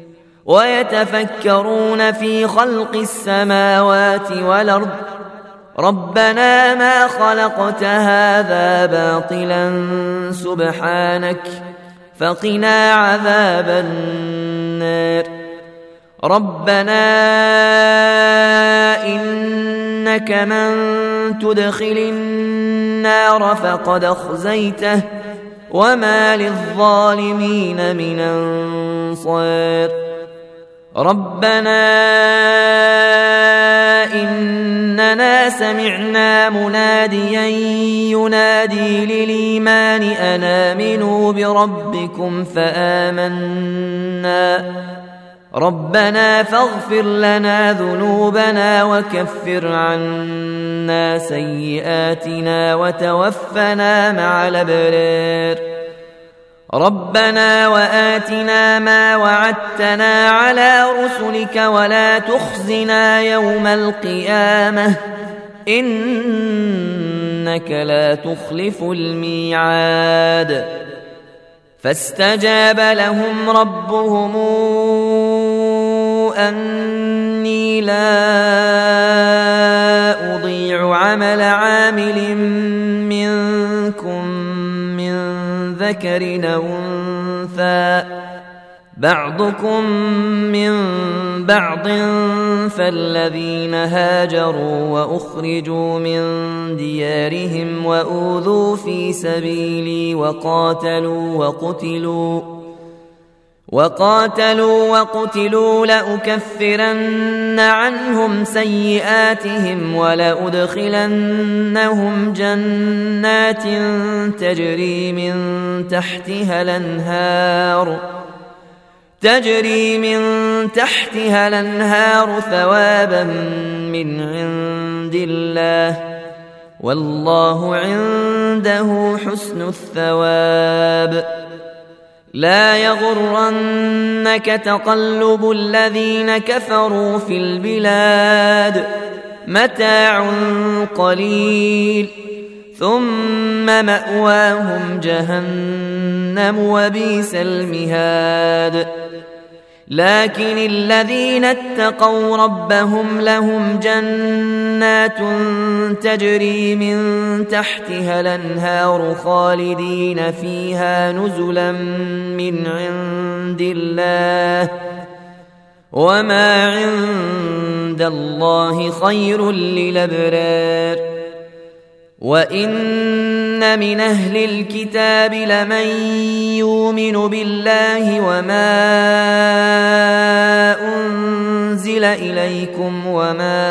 ويتفكرون في خلق السماوات والأرض ربنا ما خلقت هذا باطلا سبحانك فقنا عذاب النار. ربنا إنك من تدخل النار فقد أخزيته وما للظالمين من أنصار. ربنا إننا سمعنا مناديا ينادي للإيمان أن آمنوا بربكم فآمنا ربنا فاغفر لنا ذنوبنا وكفر عنا سيئاتنا وتوفنا مع الأبرار. ربنا وآتنا ما وعدتنا على رسلك ولا تخزنا يوم القيامة إنك لا تخلف الميعاد. فاستجاب لهم ربهم أني لا أضيع عمل عامل منكم من ذكر أو أنثى بعضكم من بعض فالذين هاجروا وأخرجوا من ديارهم وأوذوا في سبيلي وقاتلوا لأكفرن عنهم سيئاتهم ولأدخلنهم جنات تجري من تحتها الأنهار ثوابا من عند الله والله عنده حسن الثواب. لا يغرنك تقلب الذين كفروا في البلاد متاع قليل ثم مأواهم جهنم وبئس المهاد. لكن الذين اتقوا ربهم لهم جنات تجري من تحتها الأنهار خالدين فيها نزلا من عند الله وما عند الله خير للأبرار. وإن من أهل الكتاب لمن يؤمن بالله وما أنزل إليكم وما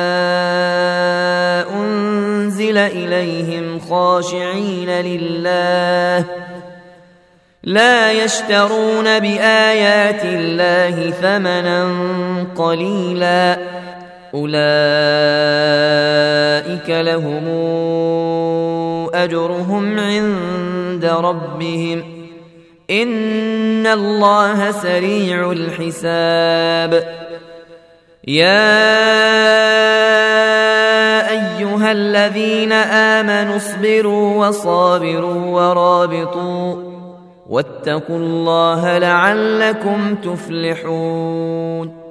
أنزل إليهم خاشعين لله لا يشترون بآيات الله ثمنا قليلا أولئك لهم أجرهم عند ربهم إن الله سريع الحساب. يا أيها الذين آمنوا اصبروا وصابروا ورابطوا واتقوا الله لعلكم تفلحون